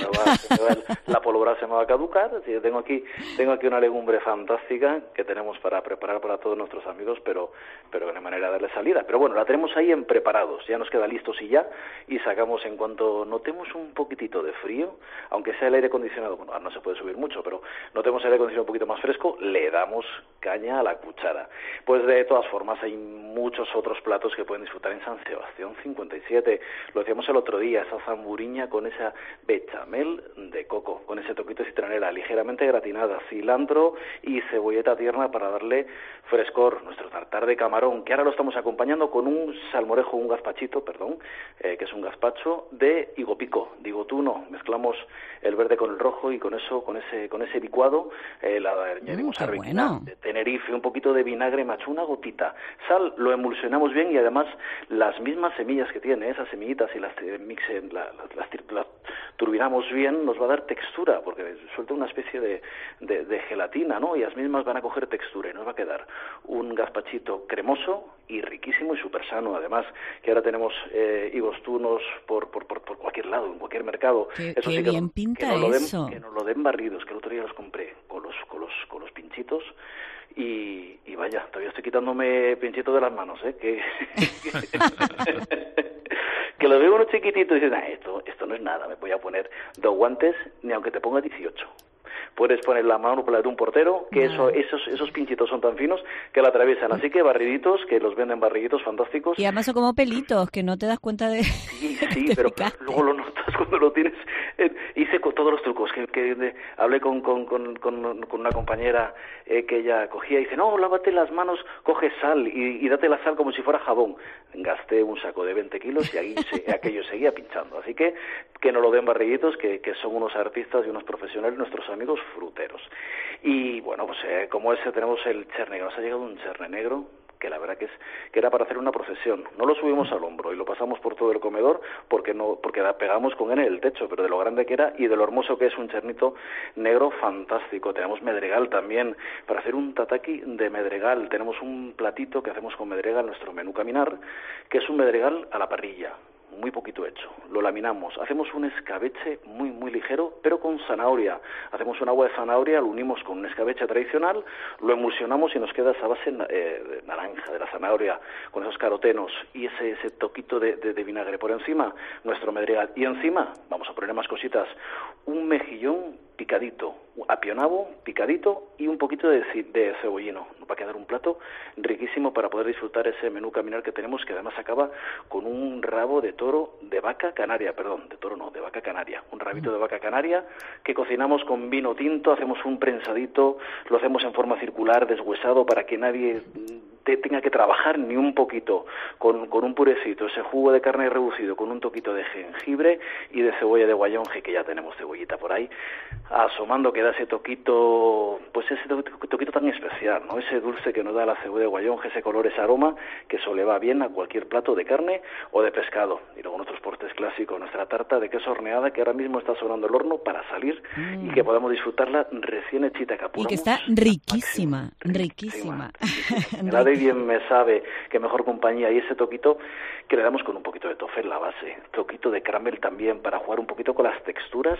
la pólvora se me va a caducar. Así que tengo aquí una legumbre fantástica que tenemos para preparar para todos nuestros amigos, pero que no hay manera de darle salida. Pero bueno, la tenemos ahí en preparados, ya nos queda listos y sacamos en cuanto notemos un poquitito de frío, aunque sea el aire acondicionado, bueno, no se puede subir mucho, pero notemos el aire acondicionado un poquito más fresco, le damos caña a la cuchara. Pues de todas formas hay muchos otros platos que pueden disfrutar en San Sebastián 57. Lo decíamos el otro día, esa zamburiña con esa bechamel de coco, con ese toquito de citronela ligeramente gratinada, cilantro y cebolleta tierna para darle frescor. Nuestro tartar de camarón, que ahora lo estamos acompañando con un salmorejo, un gazpachito, que es un gazpacho de higo pico, de higo tuno. Mezclamos el verde con el rojo y con ese licuado le añadimos arbequina de Tenerife, un poquito de vinagre macho, una gotita, sal, lo emulsionamos bien y además las mismas semillas que tiene, esas semillitas, y las las turbinamos bien, nos va a dar textura, porque suelta una especie de gelatina, ¿no? Y las mismas van a coger textura y nos va a quedar un gazpachito cremoso y riquísimo y súper sano, además, que ahora tenemos higos tunos por cualquier lado, en cualquier mercado. Eso sí, bien pinta eso. Que nos lo den barridos, que el otro día los compré con los pinchitos. Y vaya, todavía estoy quitándome pinchitos de las manos, que lo veo uno chiquitito y dices, esto no es nada, me voy a poner 2 guantes, ni aunque te ponga 18. Puedes poner la mano por la de un portero, que esos pinchitos son tan finos que la atraviesan. Así que barriditos, que los venden barriditos fantásticos. Y además son como pelitos, que no te das cuenta de... Sí, pero luego lo notas cuando lo tienes. Hice con todos los trucos. Hablé con una compañera que ella cogía y dice, no, lávate las manos, coge sal y date la sal como si fuera jabón. Gasté un saco de 20 kilos y aquello seguía pinchando. Así que nos lo den barriditos, que son unos artistas y unos profesionales, nuestros amigos fruteros. Y bueno, pues como ese tenemos el cherne, nos ha llegado un cherne negro que la verdad que era para hacer una procesión. No lo subimos al hombro y lo pasamos por todo el comedor porque la pegamos con él en el techo, pero de lo grande que era y de lo hermoso que es un chernito negro fantástico. Tenemos medregal también, para hacer un tataki de medregal. Tenemos un platito que hacemos con medregal, nuestro menú caminar, que es un medregal a la parrilla, muy poquito hecho. Lo laminamos, hacemos un escabeche muy muy ligero, pero con zanahoria. Hacemos un agua de zanahoria, lo unimos con un escabeche tradicional, lo emulsionamos y nos queda esa base de naranja, de la zanahoria, con esos carotenos y ese toquito de vinagre por encima, nuestro medregal. Y encima, vamos a poner más cositas, un mejillón picadito, apionado, picadito y un poquito de cebollino. Nos va a quedar un plato riquísimo para poder disfrutar ese menú caminar que tenemos, que además acaba con un rabo de vaca canaria, de vaca canaria, un rabito de vaca canaria que cocinamos con vino tinto, hacemos un prensadito, lo hacemos en forma circular, deshuesado, para que nadie tenga que trabajar ni un poquito, con un purecito, ese jugo de carne reducido, con un toquito de jengibre y de cebolla de guayonje, que ya tenemos cebollita por ahí, asomando, que da ese toquito, pues ese toquito tan especial, ¿no? Ese dulce que nos da la cebolla de guayonje, ese color, ese aroma, que eso le va bien a cualquier plato de carne o de pescado. Y luego nuestros postres clásicos, nuestra tarta de queso horneada, que ahora mismo está sonando el horno para salir y que podamos disfrutarla recién hechita, que apuramos. Y que está riquísima, riquísima. Nadie bien me sabe que mejor compañía, y ese toquito que le damos con un poquito de toffee en la base, toquito de caramel también, para jugar un poquito con las texturas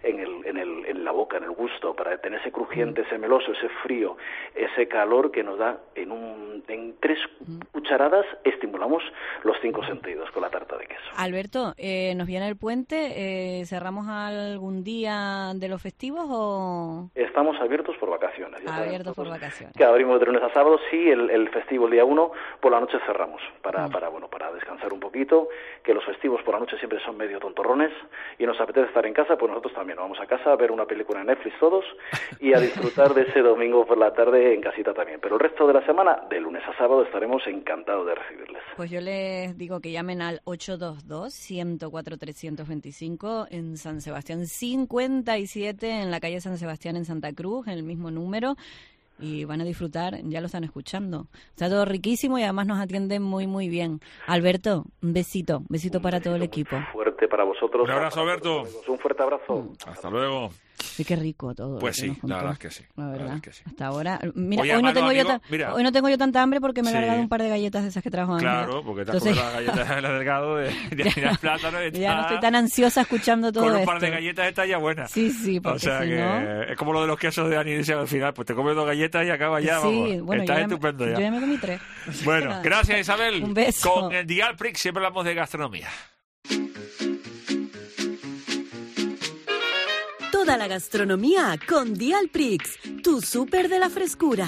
en la boca, en el gusto, para tener ese crujiente, ese meloso, ese frío, ese calor que nos da en 3 cucharadas. Estimulamos los 5 sentidos con la tarta de queso. Alberto, nos viene el puente, ¿cerramos algún día de los festivos o...? Estamos abiertos por vacaciones. Abiertos por vacaciones. Que abrimos de lunes a sábado, sí, el festivo el día 1, por la noche cerramos, para descansar un poquito, que los festivos por la noche siempre son medio tontorrones, y nos apetece estar en casa, pues nosotros también vamos a casa a ver una película en Netflix todos, y a disfrutar de ese domingo por la tarde en casita también. Pero el resto de la semana, de lunes a sábado, estaremos encantados de recibirles. Pues yo les digo que llamen al 822-104-325 en San Sebastián 57, en la calle San Sebastián en Santa Cruz, el mismo número, y van a disfrutar, ya lo están escuchando. Está todo riquísimo y además nos atienden muy, muy bien. Alberto, un besito para todo el equipo. Fuerte para vosotros. Un abrazo, Alberto. Un fuerte abrazo. Hasta luego. Sí, qué rico todo. Pues sí, la verdad es que sí. La verdad que sí. Hasta ahora. Mira, hoy no tengo yo tanta hambre porque me he largado un par de galletas de esas que trajo Ángel. Claro, porque te has comido las galletas del delgado de plátano. Ya no estoy tan ansiosa escuchando todo esto. Con un par de galletas está ya buena. Sí, porque o sea si que no... es como lo de los quesos de Anicia al final, pues te comes 2 galletas y acaba ya, sí, vamos. Bueno, está estupendo ya. Yo ya me comí 3. Bueno, gracias Isabel. Un beso. Con el Dial Prix siempre hablamos de gastronomía. Toda la gastronomía con Dial Prix, tu súper de la frescura.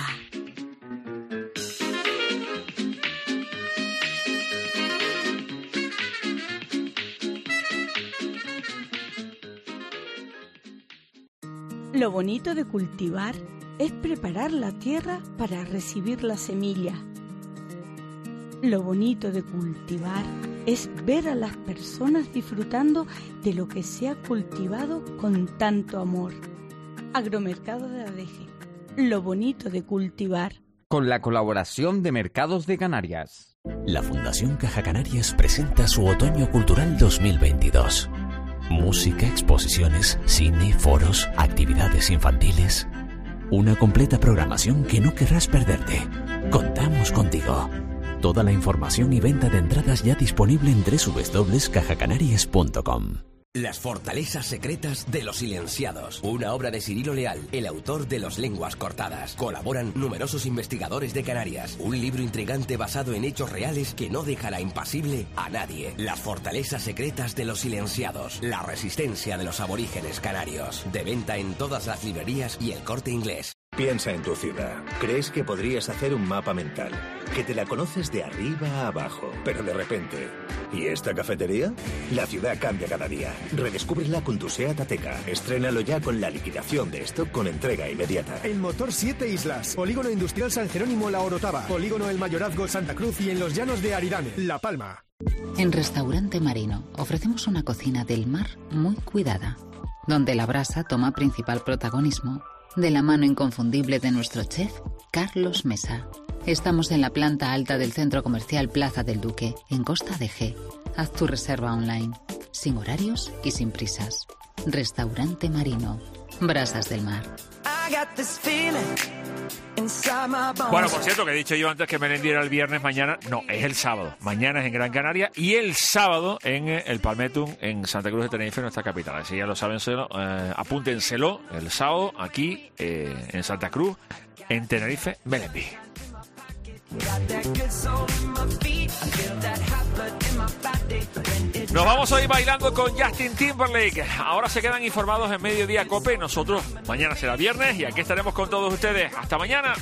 Lo bonito de cultivar es preparar la tierra para recibir la semilla. Lo bonito de cultivar es ver a las personas disfrutando de lo que se ha cultivado con tanto amor. Agromercado de Adeje. Lo bonito de cultivar. Con la colaboración de Mercados de Canarias. La Fundación Caja Canarias presenta su Otoño Cultural 2022. Música, exposiciones, cine, foros, actividades infantiles. Una completa programación que no querrás perderte. Contamos contigo. Toda la información y venta de entradas ya disponible en www.cajacanarias.com. Las fortalezas secretas de los silenciados. Una obra de Cirilo Leal, el autor de Los lenguas cortadas. Colaboran numerosos investigadores de Canarias. Un libro intrigante basado en hechos reales que no dejará impasible a nadie. Las fortalezas secretas de los silenciados. La resistencia de los aborígenes canarios. De venta en todas las librerías y El Corte Inglés. Piensa en tu ciudad. ¿Crees que podrías hacer un mapa mental? Que te la conoces de arriba a abajo, pero de repente... ¿Y esta cafetería? La ciudad cambia cada día. Redescúbrela con tu SEAT Ateca. Estrénalo ya con la liquidación de stock con entrega inmediata. El Motor 7 Islas. Polígono Industrial San Jerónimo La Orotava. Polígono El Mayorazgo Santa Cruz y en los llanos de Aridane, La Palma. En Restaurante Marino ofrecemos una cocina del mar muy cuidada, donde la brasa toma principal protagonismo, de la mano inconfundible de nuestro chef, Carlos Mesa. Estamos en la planta alta del centro comercial Plaza del Duque, en Costa de G. Haz tu reserva online, sin horarios y sin prisas. Restaurante Marino, Brasas del Mar. Bueno, por cierto, que he dicho yo antes que Melendi era el viernes, mañana no, es el sábado. Mañana es en Gran Canaria y el sábado en el Palmetum en Santa Cruz de Tenerife, nuestra capital. Así ya lo saben, apúntenselo el sábado aquí en Santa Cruz, en Tenerife, Melendi. Nos vamos a ir bailando con Justin Timberlake. Ahora se quedan informados en Mediodía Cope. Nosotros mañana será viernes y aquí estaremos con todos ustedes. Hasta mañana.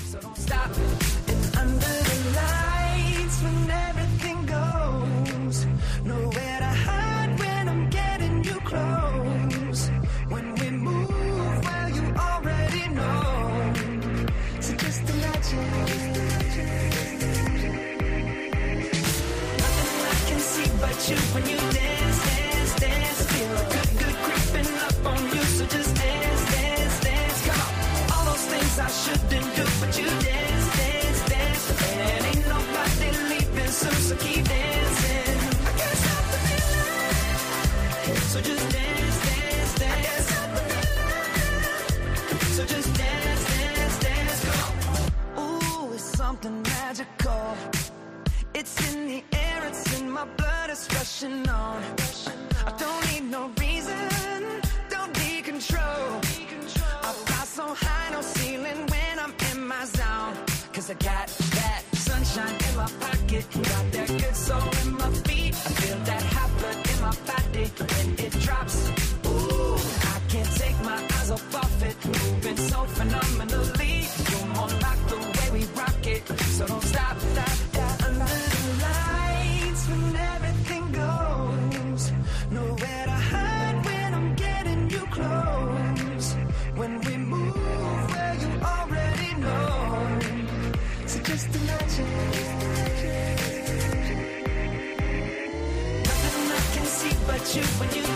When you dance, dance, dance, feel a good creeping up on you. So just dance, dance, dance, come on. All those things I shouldn't do, but you dance, dance, dance. And ain't nobody leaving soon, so keep dancing. I can't stop the feeling. So just dance, dance, dance. I can't stop the feeling. So just dance, dance, dance, come on. Ooh, it's something magical. It's in the air, it's in my blood, it's rushing on. I don't need no reason, don't need control. I fly so high, no ceiling when I'm in my zone. Cause I got that sunshine in my pocket, got that good soul in my feet. I feel that hot blood in my body when it drops. Ooh, I can't take my eyes off it, moving so phenomenally. You're more like the way we rock it, so don't stop, stop, stop. Under the lights when everything goes, nowhere to hide when I'm getting you close. When we move where you already know, so just imagine. Nothing I can see but you when you